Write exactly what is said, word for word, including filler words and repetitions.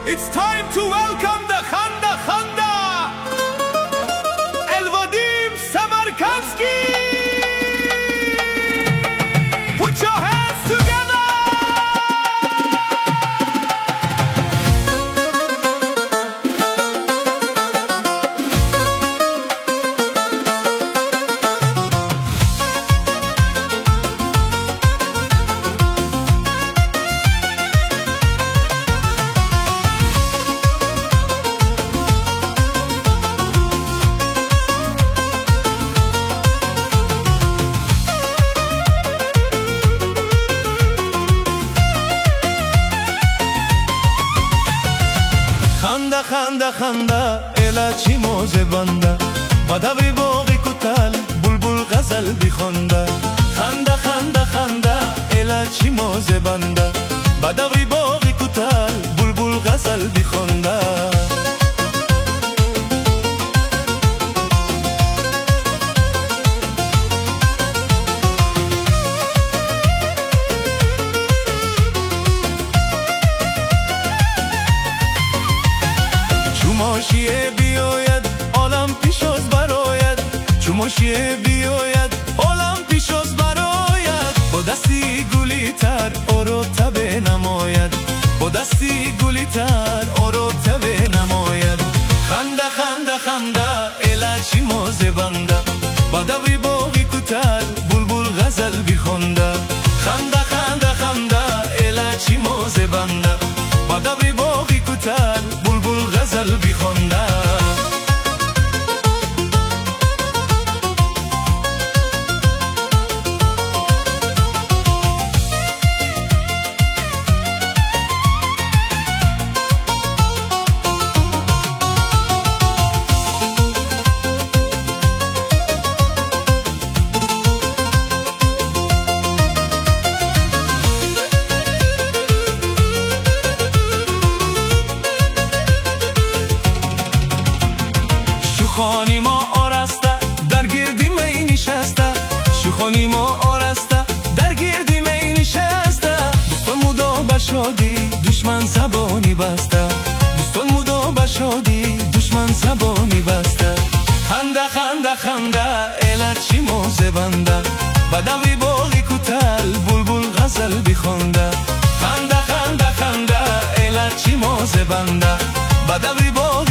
It's time to welcome the Khanda Khanda Elvadim Samarkansky. Put your hands together. خنده خنده خنده الا چی موزه بنده بدوی باقی کتل بلبل غزل بخونده خنده خنده خنده الا چی موزه بنده بدوی باقی کتل بلبل غزل بخونده چوماشیه بیاید عالم پیش از براید چوماشیه بیاید عالم پیش از براید با دستی گلی تر او رو تبه نماید با دستی گلی تر او رو تبه نماید خنده خنده خنده الا چی موزه بنده بدوی باقی کتر بلبل غزل بخونده خنده خنده خنده الا چی موزه بنده بدوی باقی کتر بلبل غزل بخونده شوخانی ما آرسته در گردی می نشسته شوخانی ما آرسته در گردی می نشسته دوستان مدا بشادی دشمن زبانی بسته دوستان مدا بشادی دشمن زبانی بسته خنده خنده خنده الا چی موزه بنده بدوی باقی کتل بلبل غزل بخونده خنده خنده خنده الا چی موزه بنده بدوی باقی